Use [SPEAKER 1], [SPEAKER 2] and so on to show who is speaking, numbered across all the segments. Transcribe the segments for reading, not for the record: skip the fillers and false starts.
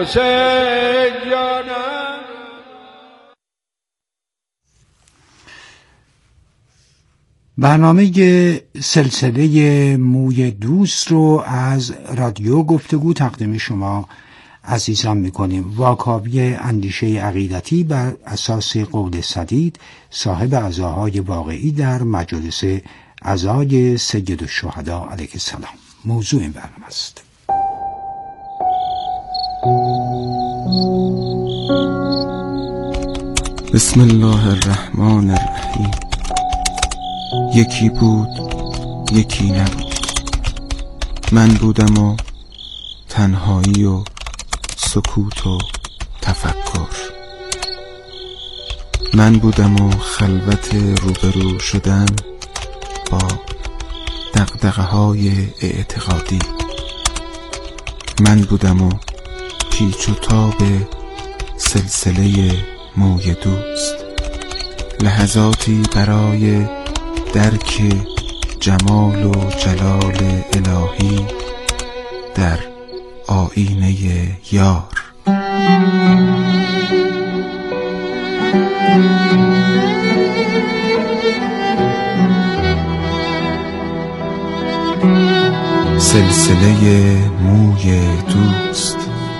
[SPEAKER 1] حسین جانم.
[SPEAKER 2] برنامه سلسله موی دوست رو از رادیو گفتگو تقدیم شما عزیزان میکنیم. واکاوی اندیشه عقیدتی بر اساس قول سدید، صاحب عزاهای واقعی در مجلس عزای سید الشهدا علیه السلام. موضوع این برنامه است.
[SPEAKER 3] بسم الله الرحمن الرحیم. یکی بود یکی نبود، من بودم و تنهایی و سکوت و تفکر، من بودم و خلوت روبرو شدن با دغدغه‌های اعتقادی، من بودم و پیچ و تاب سلسله موی دوست، لحظاتی برای درک جمال و جلال الهی در آینه یار. سلسله موی دوست.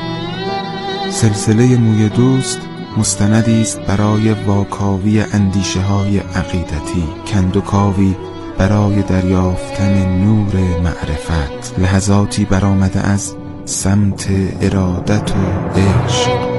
[SPEAKER 3] سلسله موی دوست مستندی است برای واکاوی اندیشه های عقیدتی، کندوکاوی برای دریافتن نور معرفت، لحظاتی برآمده از سمت ارادت و عشق.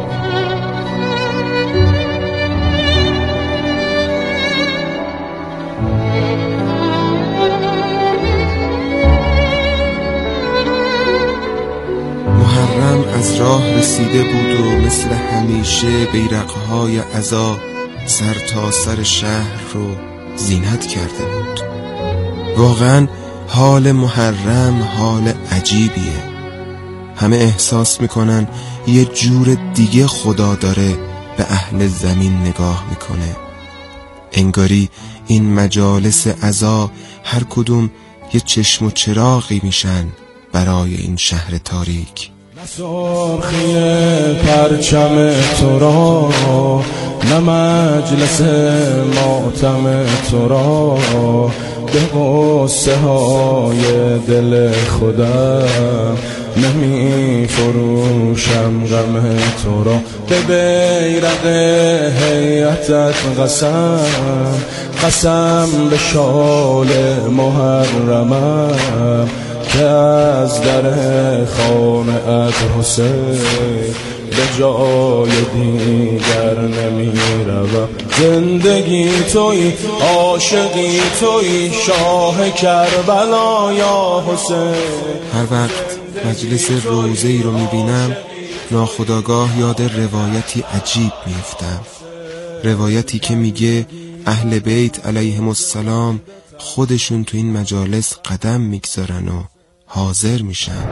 [SPEAKER 3] محرم از راه رسیده بود و مثل همیشه بیرقهای عزا سر تا سر شهر رو زینت کرده بود. واقعا حال محرم حال عجیبیه. همه احساس میکنن یه جور دیگه خدا داره به اهل زمین نگاه میکنه. انگاری این مجالس عزا هر کدوم یه چشم و چراغی میشن برای این شهر تاریک.
[SPEAKER 4] سرخی پرچم تو را، نه مجلس ماتم تو را، به قصه های دل خودم نمی فروشم غم تو را، به بیرق هیئتت قسم به شال محرمم که از در خانه‌ات حسین به جای دیگر نمی روم. زندگی توی، عاشقی توی، شاه کربلا یا حسین.
[SPEAKER 3] هر وقت مجلس روزه‌ای رو میبینم ناخودآگاه یاد روایتی عجیب میفتم، روایتی که میگه اهل بیت علیهم السلام خودشون تو این مجالس قدم میگذارن و حاضر میشن.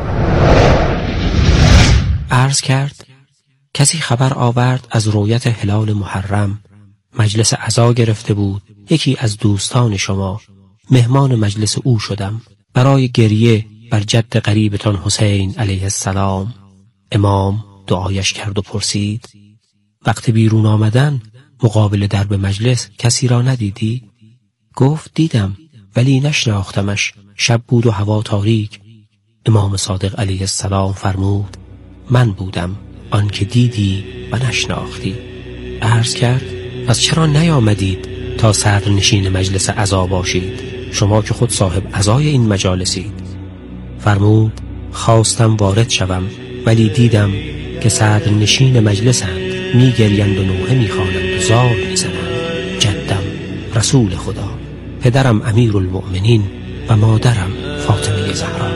[SPEAKER 5] عرض کرد کسی خبر آورد از رؤیت هلال محرم، مجلس عزا گرفته بود. یکی از دوستان شما، مهمان مجلس او شدم. برای گریه بر جد قریبتان حسین علیه السلام. امام دعایش کرد و پرسید وقت بیرون آمدن مقابل درب مجلس کسی را ندیدی؟ گفت دیدم ولی نشناختمش، شب بود و هوا تاریک. امام صادق علیه السلام فرمود من بودم آن که دیدی و نشناختی. عرض کرد پس چرا نیامدید تا صدرنشین مجلس عزا باشید، شما که خود صاحب عزای این مجالسید؟ فرمود خواستم وارد شوم ولی دیدم که صدرنشین مجلسند، میگریند و نوحه میخوانند و زار میزنند. جدم رسول خدا، پدرم امیرالمؤمنین و مادرم فاطمه زهرا.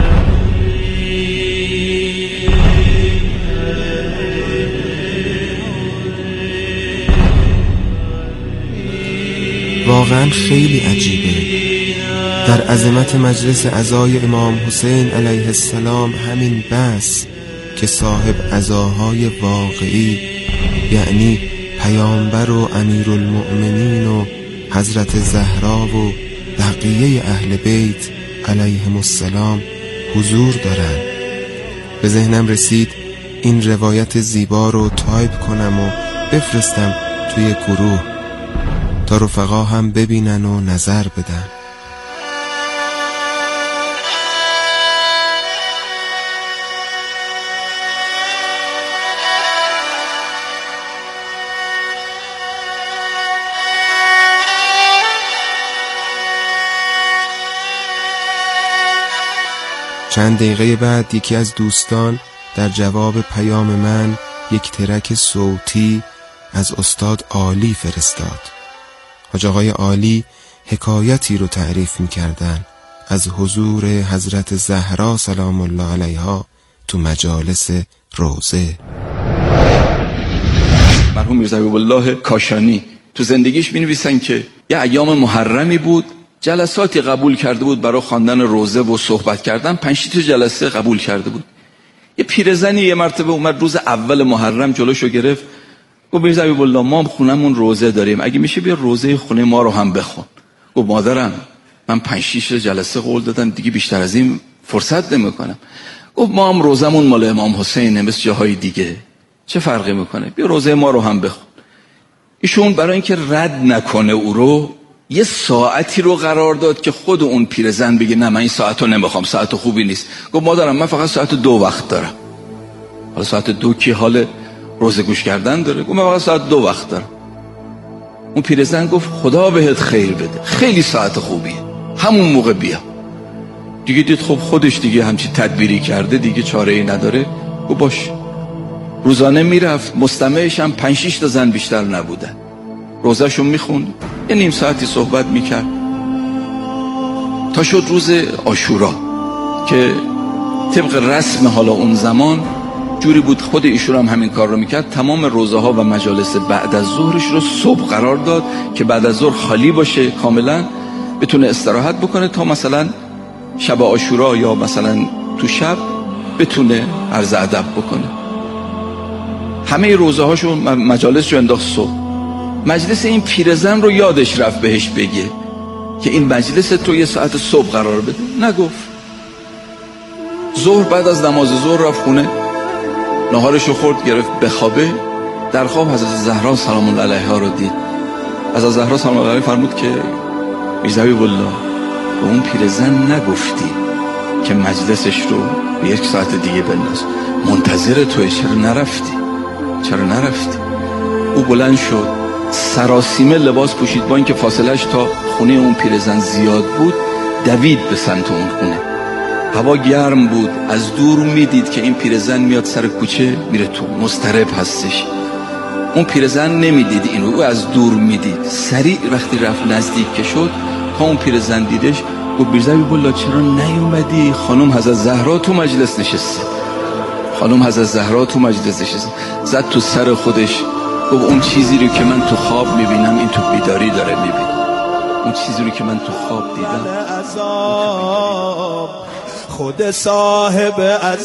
[SPEAKER 3] واقعا خیلی عجیبه. در عظمت مجلس عزای امام حسین علیه السلام همین بس که صاحب عزاهای واقعی یعنی پیامبر و امیرالمؤمنین و حضرت زهرا و بقیه اهل بیت علیهم السلام حضور دارن. به ذهنم رسید این روایت زیبا رو تایپ کنم و بفرستم توی گروه تا رفقا هم ببینن و نظر بدن. چند دقیقه بعد یکی از دوستان در جواب پیام من یک ترک صوتی از استاد عالی فرستاد. حاج آقای عالی حکایتی رو تعریف می‌کردن از حضور حضرت زهرا سلام الله علیها تو مجالس روضه.
[SPEAKER 1] مرحوم میرزا حبیب الله کاشانی تو زندگیش می‌نویسن که یه ایام محرمی بود، جلساتی قبول کرده بود برای خواندن روضه و صحبت کردن. 5 تا جلسه قبول کرده بود. یه پیرزنی یه مرتبه اومد روز اول محرم جلوشو گرفت، گفت میرزا حبیب الله ما هم خونمون روضه داریم، اگه میشه بیا روضه خونه ما رو هم بخون. گفت مادرم من 5-6 جلسه قول دادم دیگه بیشتر از این فرصت نمیکنم. گفت ما هم روضمون مال امام حسینه مثل جاهای دیگه، چه فرقی میکنه، بیا روضه ما رو هم بخون. ایشون برای اینکه رد نکنه او رو یه ساعتی رو قرار داد که خود اون پیرزن بگه نه من این ساعتو نمیخوام، ساعت خوبی نیست. گفت مادرم من فقط ساعت 2 وقت دارم. حالا ساعت 2 کی حال روزه گوش کردن داره؟ گفت من فقط ساعت 2 وقت دارم. اون پیرزن گفت خدا بهت خیر بده، خیلی ساعت خوبیه، همون موقع بیا. دیگه دید خب خودش دیگه همچین تدبیری کرده دیگه چاره ای نداره. گفت باش. روزانه میرفت، مستمعش هم 5-6 تا زن بیشتر نبودن. روزه‌شو میخوند، یه نیم ساعتی صحبت میکرد تا شد روز عاشورا که طبق رسم حالا اون زمان جوری بود، خود ایشون هم همین کار رو میکرد. تمام روزه ها و مجالس بعد از ظهرش رو صبح قرار داد که بعد از ظهر خالی باشه کاملا، بتونه استراحت بکنه تا مثلا شب عاشورا یا مثلا تو شب بتونه عرض ادب بکنه. همه روزه هاشو مجالس رو انداخت صبح. مجلس این پیرزن رو یادش رفت بهش بگه که این مجلس تو یه ساعت صبح قرار بده، نگفت. ظهر بعد از نماز ظهر رفت خونه، نهارشو خورد، گرفت بخوابه. در خواب حضرت زهرا سلام الله علیها رو دید. حضرت زهرا سلام الله علیها فرمود که میرزا حبیب الله به اون پیرزن نگفتی که مجلسش رو به 1 ساعت دیگه بنداز، منتظر توئه، چرا نرفتی؟ او بلند شد، سراسیمه لباس پوشید، با اینکه فاصلش تا خونه اون پیرزن زیاد بود دوید به سمت اون خونه. هوا گرم بود، از دور میدید که این پیرزن میاد سر کوچه میره تو، مضطرب هستش. اون پیرزن نمیدید اینو، او از دور میدید. سریع وقتی رفت نزدیک که شد تا اون پیرزن دیدش، گفت میرزا حبیب الله چرا نیومدی؟ خانم حضرت زهرا تو مجلس نشسته. زد تو سر خودش، گفت اون چیزی رو که من تو خواب میبینم این تو بیداری داره میبینم. اون چیزی رو که من تو خواب دیدم
[SPEAKER 4] خود صاحب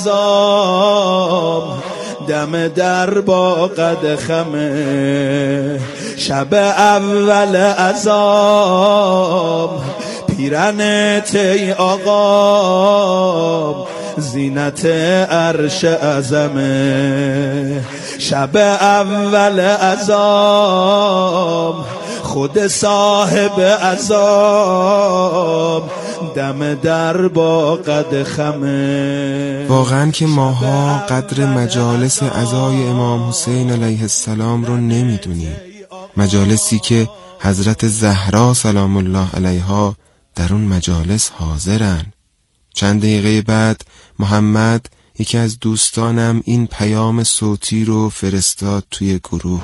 [SPEAKER 4] عذاب دم در با قد خمه. شب اول عذاب پیرن تی آقا زینت عرش اعظمه. شب اول عذاب خود صاحب عذاب دم در با قد خمه.
[SPEAKER 3] واقعا که ماها قدر مجالس عزای امام حسین علیه السلام رو نمیدونیم، مجالسی که حضرت زهرا سلام الله علیها در اون مجالس حاضرن. چند دقیقه بعد محمد یکی از دوستانم این پیام صوتی رو فرستاد توی گروه.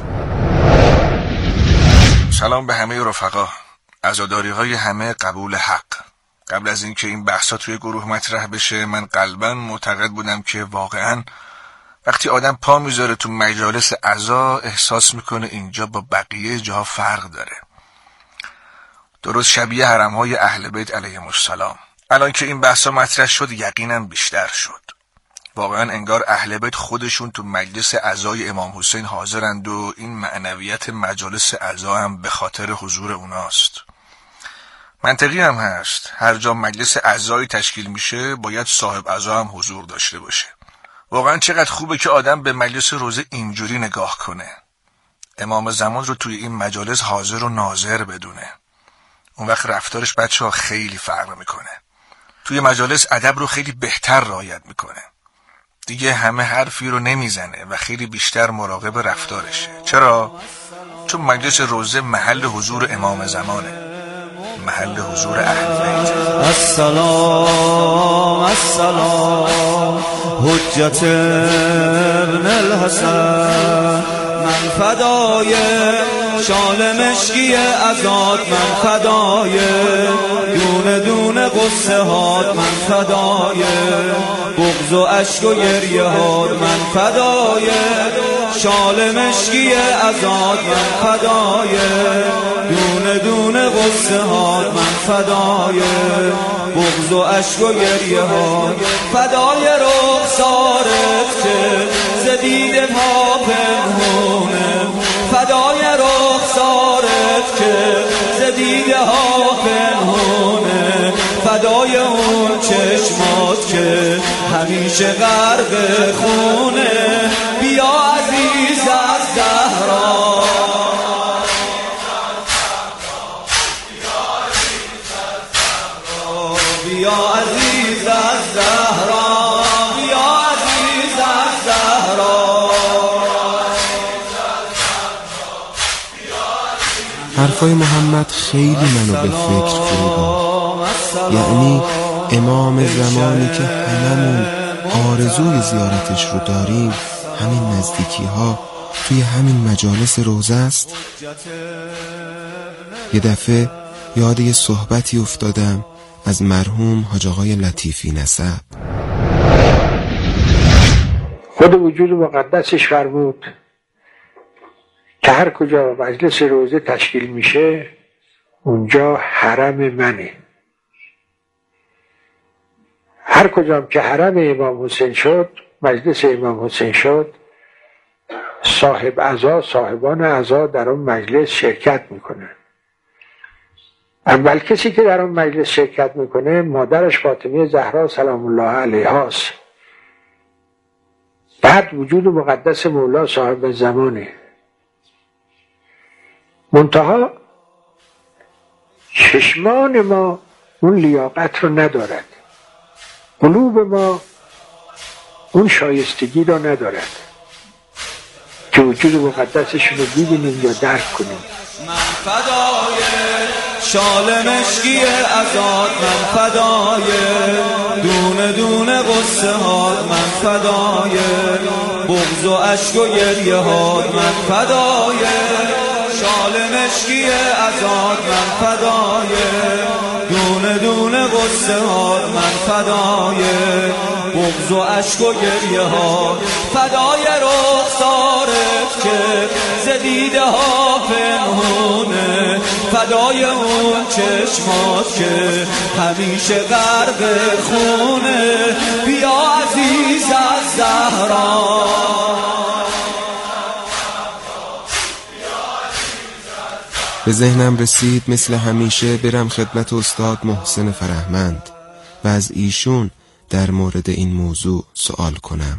[SPEAKER 6] سلام به همه رفقا، عزاداری‌های همه قبول حق. قبل از اینکه این بحثا توی گروه مطرح بشه من قلباً معتقد بودم که واقعاً وقتی آدم پا میذاره تو مجالس عزا احساس میکنه اینجا با بقیه جاها فرق داره، درست شبیه حرم‌های اهل بیت علیهم السلام. الان که این بحثا مطرح شد یقینا بیشتر شد. واقعا انگار اهل بیت خودشون تو مجلس عزای امام حسین حاضرند و این معنویت مجالس عزا هم به خاطر حضور اوناست. منطقی هم هست، هر جا مجلس عزایی تشکیل میشه باید صاحب عزا هم حضور داشته باشه. واقعا چقدر خوبه که آدم به مجلس روزه اینجوری نگاه کنه. امام زمان رو توی این مجالس حاضر و ناظر بدونه. اون وقت رفتارش بچه‌ها خیلی فرق میکنه. توی مجالس ادب رو خیلی بهتر رعایت میکنه. دیگه همه حرفی رو نمیزنه و خیلی بیشتر مراقب رفتارشه. چرا؟ چون مجلس روزه محل حضور امام زمانه، محل حضور اهل بیت.
[SPEAKER 4] السلام السلام حجت ابن الحسن، من فدای شال مشکی ازاد، من فدای دونه دونه قصه هات، من فدای بغض و اشک و گریه هات، من فدای شال مشکی ازاد، من فدای دونه دونه قصه هات، من فدای بغض و اشک و گریه هات، فدای رخسارت که زدید پا پنهونه، فدای رخسارت که زدید ها پنهونه، فدای اون چشمات که همیشه غرق خونه، بیا عزیز از زهرا، بیا عزیز از زهرا، بیا عزیز از زهرا.
[SPEAKER 3] حرفای محمد خیلی منو به فکر فرو برد. یعنی امام زمانی که هممون آرزوی زیارتش رو داریم، همین نزدیکی ها توی همین مجالس روزه است. یه دفعه یاد یه صحبتی افتادم از مرحوم حاج آقای لطیفی نسب.
[SPEAKER 7] خود وجود مقدسش فرمود که هر کجا مجلس روزه تشکیل میشه اونجا حرم منه. هر کجا که حرم امام حسین شد، مجلس امام حسین شد، صاحب عزا، صاحبان عزا در اون مجلس شرکت میکنن. اول کسی که در اون مجلس شرکت میکنه مادرش فاطمه زهرا سلام الله علیها است. بعد وجود مقدس مولا صاحب زمانه. منتها چشمان ما اون لیاقت رو ندارد، قلوب ما اون شایستگی رو ندارد که وجود مقدسشون رو ببینیم یا درک کنیم.
[SPEAKER 4] من فدای شال مشکی ازاد، من فدای دونه دونه قصه هات، من فدای بغض و اشک و گریه هات، من فدای شال مشکی ازاد، من فدای دونه دونه قصه هات، من فدای بغض و اشک و گریه هات، فدای رخسارت که زدیده ها پنهونه، فدای اون چشمات که همیشه غرق خونه، بیا عزیز از زهرا.
[SPEAKER 3] به ذهنم رسید مثل همیشه برم خدمت استاد محسن فرهمند و از ایشون در مورد این موضوع سوال کنم.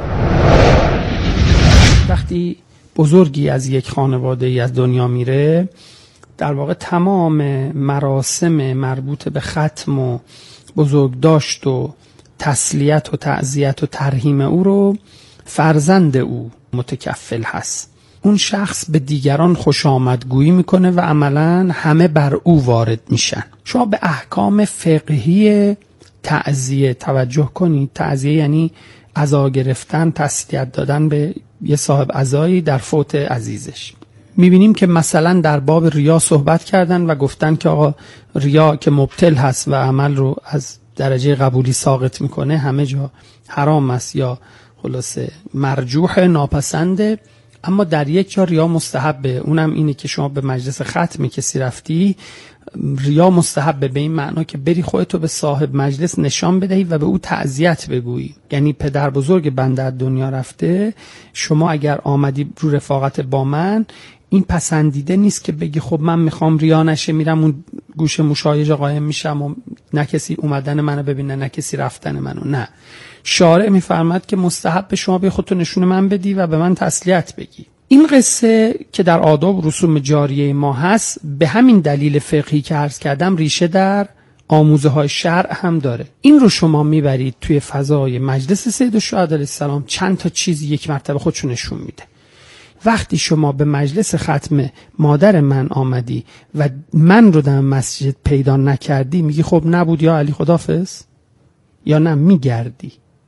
[SPEAKER 8] وقتی بزرگی از یک خانواده ای از دنیا میره، در واقع تمام مراسم مربوط به ختم و بزرگداشت و تسلیت و تعزیت و ترحیم او رو فرزند او متکفل هست. اون شخص به دیگران خوش آمدگویی میکنه و عملاً همه بر او وارد میشن. شما به احکام فقهی تعزیه توجه کنید. تعزیه یعنی عزا گرفتن، تسلیت دادن به یه صاحب عزایی در فوت عزیزش. میبینیم که مثلا در باب ریا صحبت کردن و گفتن که آقا ریا که مبطل هست و عمل رو از درجه قبولی ساقط میکنه، همه جا حرام است یا خلاصه مرجوح ناپسنده. اما در یک جا ریا مستحبه، اونم اینه که شما به مجلس ختمی کسی رفتی، ریا مستحبه به این معنا که بری خودتو به صاحب مجلس نشان بدهی و به او تعزیت بگویی. یعنی پدر بزرگ بنده از دنیا رفته، شما اگر آمدی رو رفاقت با من، این پسندیده نیست که بگی خب من میخوام ریا نشه میرم اون گوش مشایج قائم میشم و نه کسی اومدن منو ببینه نه کسی رفتن منو. نه، شارع میفرماد که مستحب به شما به خودتو نشون من بدی و به من تسلیت بگی. این قصه که در آداب و رسوم جاریه ما هست به همین دلیل فقهی که عرض کردم ریشه در آموزه های شرع هم داره. این رو شما میبرید توی فضای مجلس سید الشهدا علیه السلام، چند تا چیز یک مرتبه خودشو نشون میده. وقتی شما به مجلس ختم مادر من آمدی و من رو در مسجد پیدا نکردی، میگی خب نبود یا علی خداحافظ، یا نه میگردی.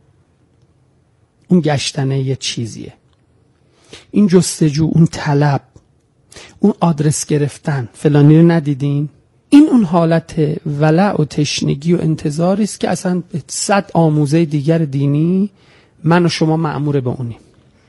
[SPEAKER 8] اون گشتنه یه چیزیه، این جستجو، اون طلب، اون آدرس گرفتن، فلانی رو ندیدین، این اون حالت ولع و تشنگی و انتظاری است که اصلا 100 آموزه دیگر دینی من و شما مأمور به اونیم.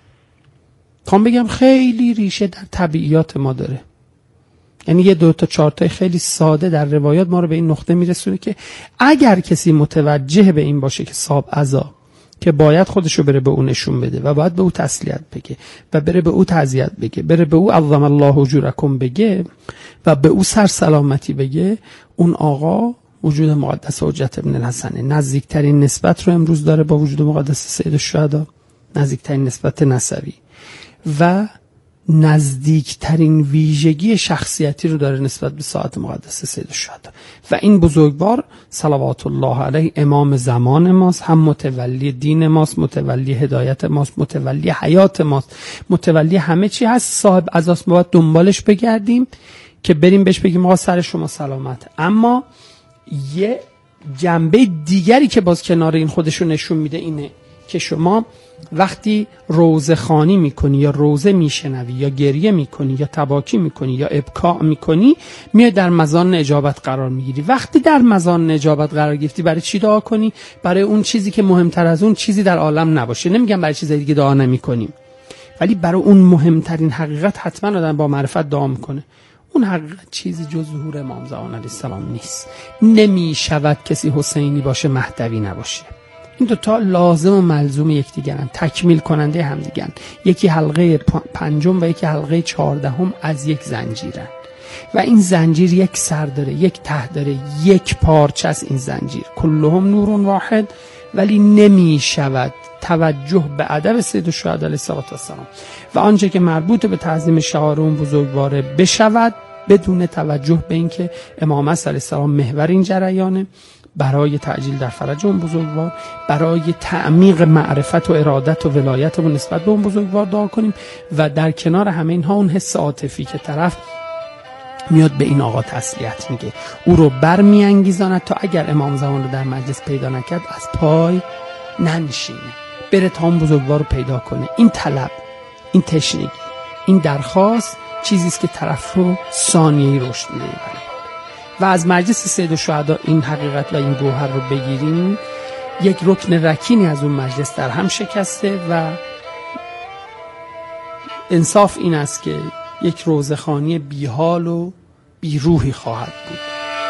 [SPEAKER 8] میخوام بگم خیلی ریشه در طبیعیات ما داره. یعنی یه 2 تا 4 تا خیلی ساده در روایات ما رو به این نقطه میرسونه که اگر کسی متوجه به این باشه که صاحب عزا که باید خودشو بره به اون نشون بده و باید به او تسلیت بگه و بره به او تعزیت بگه، بره به او عظم الله اجورکم بگه و به او سر سلامتی بگه، اون آقا وجود مقدس حجت ابن الحسن نزدیکترین نسبت رو امروز داره با وجود مقدس سید الشهدا، نزدیکترین نسبت نسبی و نزدیکترین ویژگی شخصیتی رو داره نسبت به ساعت مقدس سید الشهدا. و این بزرگوار صلوات الله علیه امام زمان ماست، هم متولی دین ماست، متولی هدایت ماست، متولی حیات ماست، متولی همه چی هست. صاحب عزاست، باید دنبالش بگردیم که بریم بهش بگیم آقا سر شما سلامت. اما یه جنبه دیگری که باز کنار این خودشو نشون میده اینه که شما وقتی روزه خوانی میکنی یا روزه میشنوی یا گریه میکنی یا تباکی میکنی یا ابکاء میکنی، میای در مزان اجابت قرار میگیری. وقتی در مزان اجابت قرار گرفتی، برای چی دعا کنی؟ برای اون چیزی که مهمتر از اون چیزی در عالم نباشه. نمیگم برای چیزای دیگه دعا نمیکنیم، ولی برای اون مهمترین حقیقت حتما آدم با معرفت دعا میکنه. اون حقیقت چیزی جز ظهور امام زمان علیه السلام نیست. نمیشود کسی حسینی باشه مهدوی نباشه. این دوتا لازم و ملزوم یکدیگرن، تکمیل کننده همدیگرن. یکی حلقه 5 و یکی حلقه 14 از یک زنجیرن و این زنجیر یک سر داره، یک ته داره، یک پارچه است این زنجیر. کلهم نور واحد. ولی نمی شود توجه به ادب سید الشهدا علیه السلام و آنچه که مربوط به تعظیم شعائر اون بزرگواره بشود بدون توجه به اینکه امام علیه السلام محور این جریانه، برای تعجیل در فرج اون بزرگوار، برای تعمیق معرفت و ارادت و ولایت و نسبت به اون بزرگوار دعا کنیم. و در کنار همه اینها اون حس عاطفی که طرف میاد به این آقا تسلیت میگه، او رو برمیانگیزاند تا اگر امام زمان رو در مجلس پیدا نکرد از پای ننشینه، بره تا اون بزرگوار رو پیدا کنه. این طلب، این تشنگی، این درخواست چیزی است که طرف رو ثانیه‌ای رشد میده. و از مجلس سید الشهدا این حقیقت و این گوهر رو بگیریم، یک رکن رکینی از اون مجلس در هم شکسته و انصاف این است که یک روزخوانی بیحال و بیروحی خواهد بود.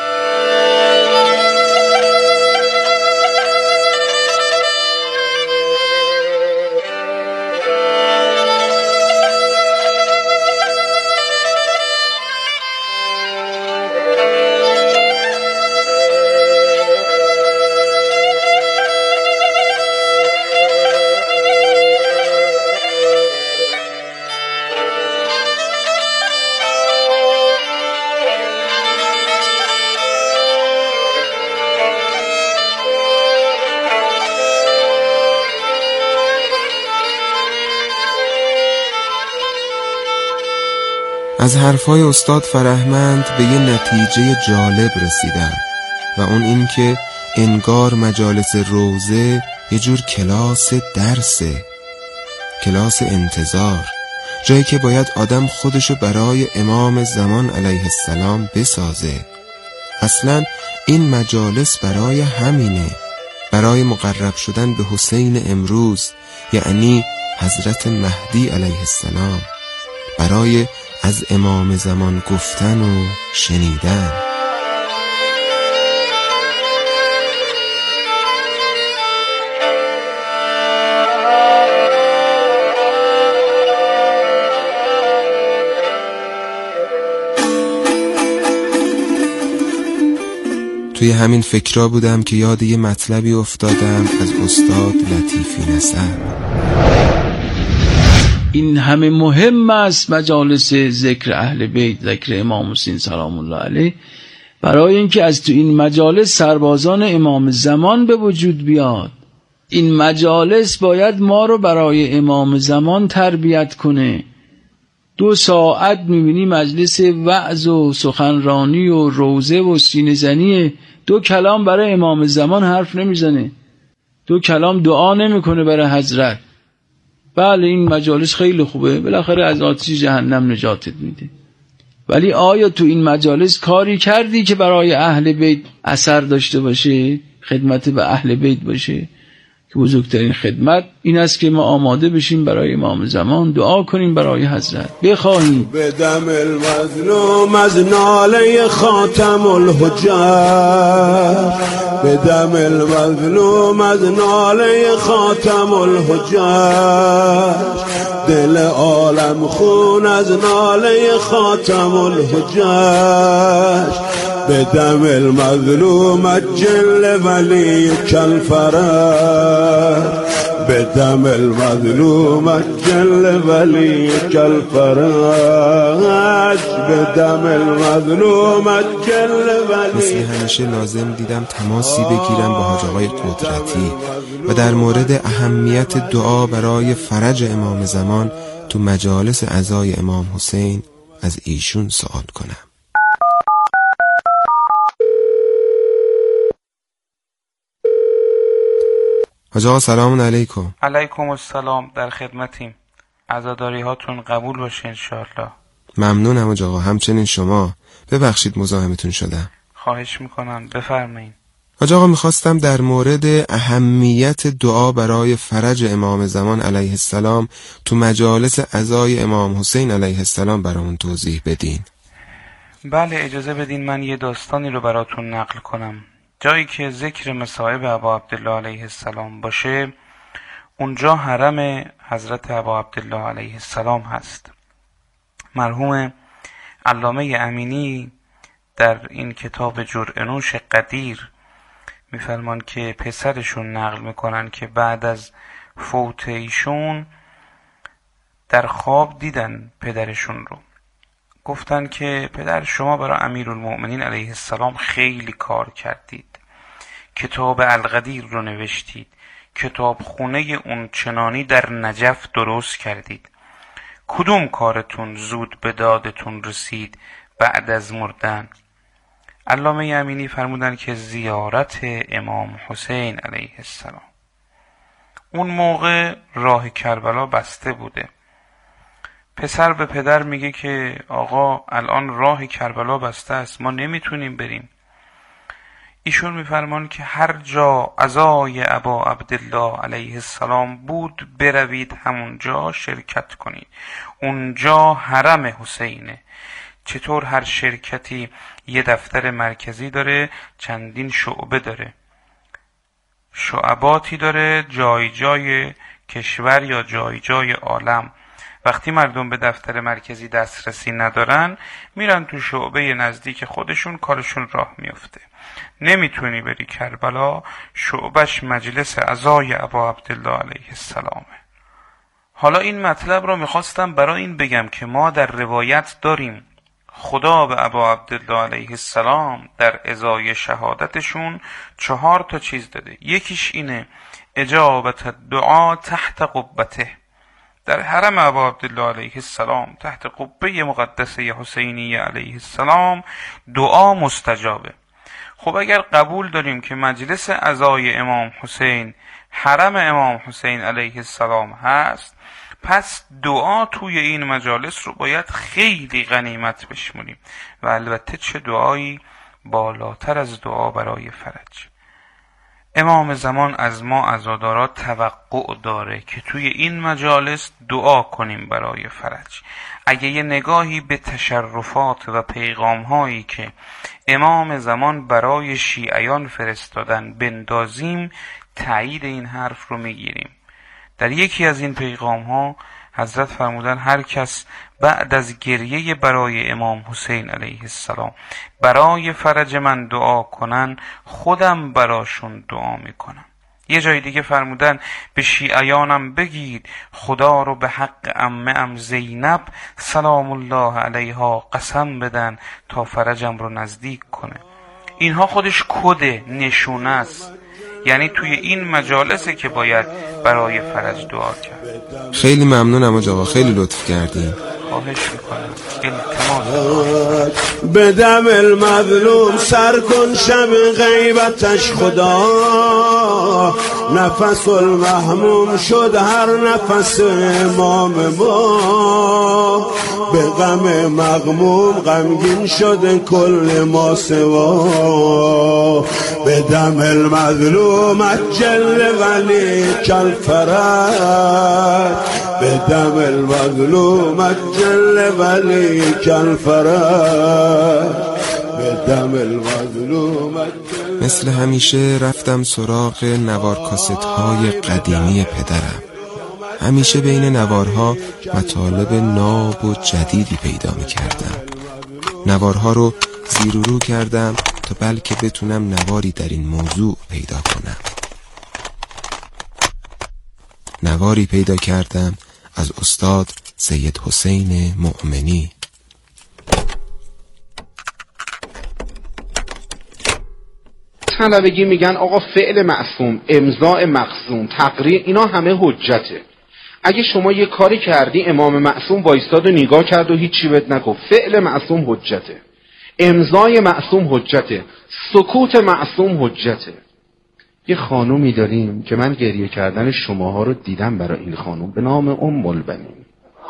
[SPEAKER 3] از حرفای استاد فرهمند به یه نتیجه جالب رسیدم و اون این که انگار مجالس روزه یه جور کلاس درسه، کلاس انتظار، جایی که باید آدم خودشو برای امام زمان علیه السلام بسازه. اصلا این مجالس برای همینه، برای مقرب شدن به حسین امروز، یعنی حضرت مهدی علیه السلام، برای از امام زمان گفتن و شنیدن. توی همین فکرها بودم که یاد یه مطلبی افتادم از استاد لطیفی نصر.
[SPEAKER 9] این همه مهم است مجالس ذکر اهل بیت، ذکر امام حسین سلام الله علیه، برای اینکه از تو این مجالس سربازان امام زمان به وجود بیاد. این مجالس باید ما رو برای امام زمان تربیت کنه. 2 ساعت میبینی مجلس وعظ و سخنرانی و روزه و سینه زنیه، 2 کلام برای امام زمان حرف نمیزنه، 2 کلام دعا نمیکنه برای حضرت. بله این مجالس خیلی خوبه، بالاخره از آتش جهنم نجاتت میده، ولی آیا تو این مجالس کاری کردی که برای اهل بیت اثر داشته باشه، خدمت به اهل بیت باشه؟ که بزرگترین خدمت این است که ما آماده بشیم برای امام زمان، دعا کنیم برای حضرت، بخواهیم
[SPEAKER 4] به دم المظلوم از ناله خاتم الحجت، به دم المظلوم از ناله خاتم الحجت، دل عالم خون از ناله خاتم الحجت، به دم المظلوم جل ولی کالفرج، به دم المظلوم جل ولی کالفرج، به دم المظلوم جل ولی.
[SPEAKER 3] مثل همیشه لازم دیدم تماسی بگیرم با حاج آقای قدرتی و در مورد اهمیت دعا برای فرج امام زمان تو مجالس عزای امام حسین از ایشون سوال کنم. حاج آقا سلام علیکم.
[SPEAKER 10] علیکم السلام، در خدمتیم. عزاداری هاتون قبول باشه انشاءالله.
[SPEAKER 3] ممنونم حاج آقا، همچنین شما. ببخشید مزاحمتون شدم.
[SPEAKER 10] خواهش میکنم، بفرمایید.
[SPEAKER 3] حاج آقا میخواستم در مورد اهمیت دعا برای فرج امام زمان علیه السلام تو مجالس عزای امام حسین علیه السلام برامون توضیح بدین.
[SPEAKER 10] بله اجازه بدین من یه داستانی رو براتون نقل کنم. جایی که ذکر مصائب ابا عبدالله علیه السلام باشه اونجا حرم حضرت ابا عبدالله علیه السلام هست. مرحوم علامه امینی در این کتاب جرعه‌نوش قدیر میفرمان که پسرشون نقل میکنن که بعد از فوت ایشون در خواب دیدن پدرشون رو، گفتن که پدر شما برای امیرالمؤمنین علیه السلام خیلی کار کردید، کتاب القدیر رو نوشتید، کتاب خونه اون چنانی در نجف درست کردید، کدوم کارتون زود به دادتون رسید بعد از مردن؟ علامه امینی فرمودن که زیارت امام حسین علیه السلام. اون موقع راه کربلا بسته بوده. پسر به پدر میگه که آقا الان راه کربلا بسته است، ما نمیتونیم بریم. ایشون میفرمان که هر جا عزای ابا عبدالله علیه السلام بود بروید همونجا شرکت کنید، اونجا حرم حسینه. چطور هر شرکتی یه دفتر مرکزی داره، چندین شعبه داره، شعباتی داره، جای جای کشور یا جای جای عالم. وقتی مردم به دفتر مرکزی دسترسی ندارن میرن تو شعبه نزدیک خودشون، کارشون راه میفته. نمیتونی بری کربلا، شعبش مجلس عزای ابا عبدالله علیه السلامه. حالا این مطلب رو میخواستم برای این بگم که ما در روایت داریم خدا به ابا عبدالله علیه السلام در ازای شهادتشون 4 تا چیز داده. یکیش اینه اجابت دعا تحت قبته. در حرم ابا عبدالله علیه السلام تحت قبه مقدسه حسینی علیه السلام دعا مستجابه. خب اگر قبول داریم که مجلس عزای امام حسین حرم امام حسین علیه السلام هست، پس دعا توی این مجالس رو باید خیلی غنیمت بشمونیم و البته چه دعایی بالاتر از دعا برای فرج. امام زمان از ما عزادارا توقع داره که توی این مجالس دعا کنیم برای فرج. اگه یه نگاهی به تشرفات و پیغام‌هایی که امام زمان برای شیعیان فرستادن بندازیم، تایید این حرف رو میگیریم. در یکی از این پیغام‌ها حضرت فرمودن هر کس بعد از گریه برای امام حسین علیه السلام برای فرج من دعا کنن، خودم براشون دعا میکنم. یه جای دیگه فرمودن به شیعیانم بگید خدا رو به حق عمه‌ام زینب سلام الله علیها قسم بدن تا فرجم رو نزدیک کنه. اینها خودش کد نشونه است، یعنی توی این مجالسه که باید برای فرج دعا کرد.
[SPEAKER 3] خیلی ممنونم آقا، خیلی لطف کردیم.
[SPEAKER 10] خواهش میکنم. التماس
[SPEAKER 4] به دم المظلوم سر کن شب غیبتش خدا، نفس المحموم شد هر نفس امام ما، به غم مغموم غمگین شد کل ما سوا، به دم المظلوم اجل ولی کل فرج، به دم المظلوم اجل ولی کل فرج، به دم المظلوم اجل.
[SPEAKER 3] مثل همیشه رفتم سراغ نوار کاست های قدیمی پدرم. همیشه بین نوارها مطالب ناب و جدیدی پیدا می کردم. نوارها رو زیر و رو کردم تا بلکه بتونم نواری در این موضوع پیدا کنم. نواری پیدا کردم از استاد سید حسین مؤمنی.
[SPEAKER 11] طلبگی میگن آقا فعل معصوم، امضاء مقسوم، تقریر، اینا همه حجته. اگه شما یه کاری کردی امام معصوم وایستاد و نگاه کرد و هیچی بهت نگفت، فعل معصوم حجته، امضای معصوم حجته، سکوت معصوم حجته. یه خانومی داریم که من گریه کردن شماها رو دیدم برای این خانوم، به نام ام البنین.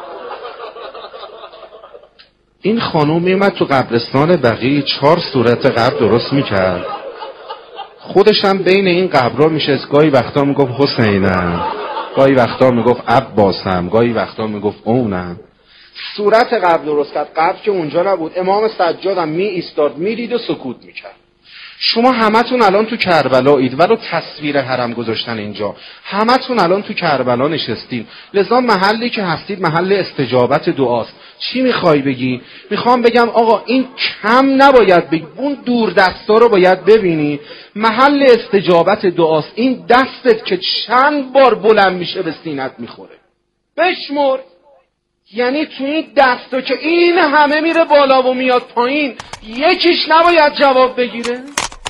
[SPEAKER 11] این خانوم میومد تو قبرستان بقیع 4 صورت قبر درست میکرد، خودش هم بین این قبرها میشست، گاهی وقتا میگفت حسینم، گاهی وقتا میگفت عباسم، گاهی وقتا میگفت اونم. صورت قبر درست کرد، قبر که اونجا نبود، امام سجادم می ایستاد میدید و سکوت میکرد. شما همتون الان تو کربلایید، ولو تصویر حرم گذاشتن اینجا، همتون الان تو کربلا نشستین، لذا محلی که هستید محل استجابت دعاست. چی میخوای بگی؟ میخوام بگم آقا این کم نباید بگی، اون دور دستا رو باید ببینی، محل استجابت دعاست. این دستت که چند بار بلند میشه به سینت میخوره، بشمر. یعنی تو این دستا که این همه میره بالا و میاد پایین، یکیش نباید جواب بگیره؟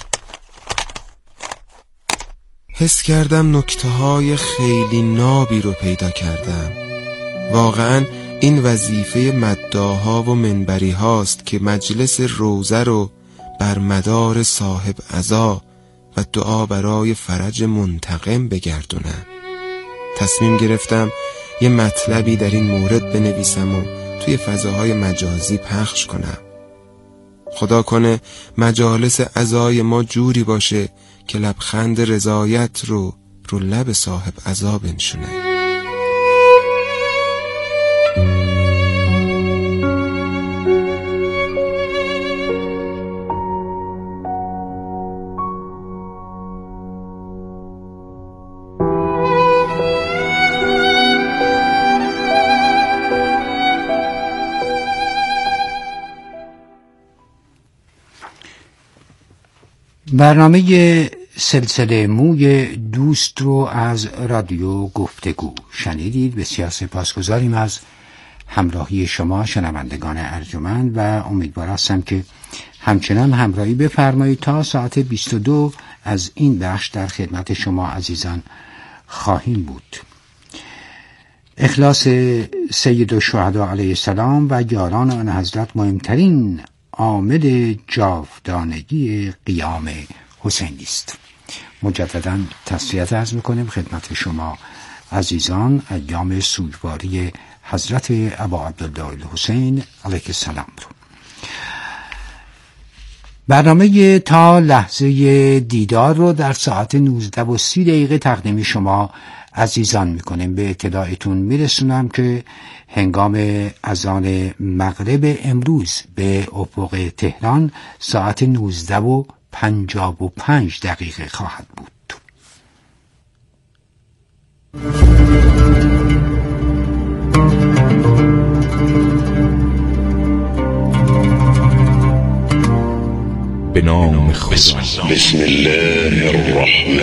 [SPEAKER 3] حس کردم نکته‌های خیلی نابی رو پیدا کردم. واقعاً این وظیفه مداها و منبری هاست که مجلس روزه رو بر مدار صاحب عزا و دعا برای فرج منتقم بگردونم. تصمیم گرفتم یه مطلبی در این مورد بنویسم و توی فضاهای مجازی پخش کنم. خدا کنه مجالس عزای ما جوری باشه که لبخند رضایت رو لب صاحب عزا بنشونه.
[SPEAKER 2] برنامه سلسله موی دوست رو از رادیو گفتگو شنیدید. بسیار سپاسگزاریم از همراهی شما شنوندگان ارجمند و امیدوار هستم که همچنان همراهی بفرمایید. تا ساعت 22 از این بخش در خدمت شما عزیزان خواهیم بود. اخلاص سید الشهدا علیه السلام و یاران آن حضرت مهمترین عامل جاودانگی قیام حسینی است. مجددا تسلیت عرض میکنیم خدمت شما عزیزان ایام سوگواری حضرت ابا عبدالله الحسین علیه السلام رو. برنامه تا لحظه دیدار رو در ساعت 19:30 تقدیم شما عزیزان میکنیم. به اطلاعتون میرسونم که هنگام اذان مغرب امروز به افق تهران ساعت 19:55 خواهد بود.
[SPEAKER 3] نام خدا.
[SPEAKER 12] بسم الله الرحمن